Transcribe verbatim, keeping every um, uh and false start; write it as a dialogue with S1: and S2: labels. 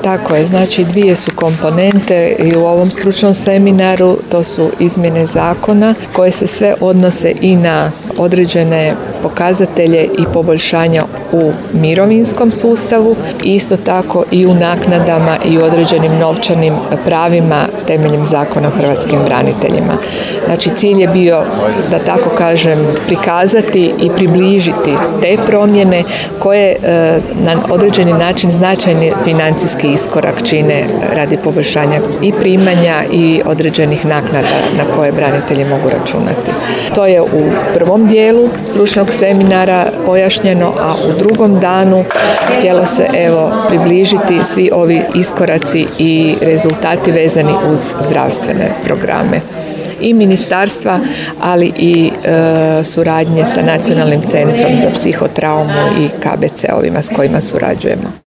S1: Tako je, znači dvije su komponente i u ovom stručnom seminaru, to su izmjene zakona koje se sve odnose i na određene pokazatelje i poboljšanja u mirovinskom sustavu, isto tako i u naknadama i u određenim novčanim pravima temeljem Zakona o hrvatskim braniteljima. Znači cilj je bio, da tako kažem, prikazati i približiti te promjene koje e, na određeni način značajni financijski iskorak čine radi poboljšanja i primanja i određenih naknada na koje branitelji mogu računati. To je u prvom dijelu stručnog seminara pojašnjeno, a u drugom danu htjelo se evo približiti svi ovi iskoraci i rezultati vezani uz zdravstvene programe i ministarstva, ali i e, suradnje sa Nacionalnim centrom za psihotraumu i K B C-ovima s kojima surađujemo.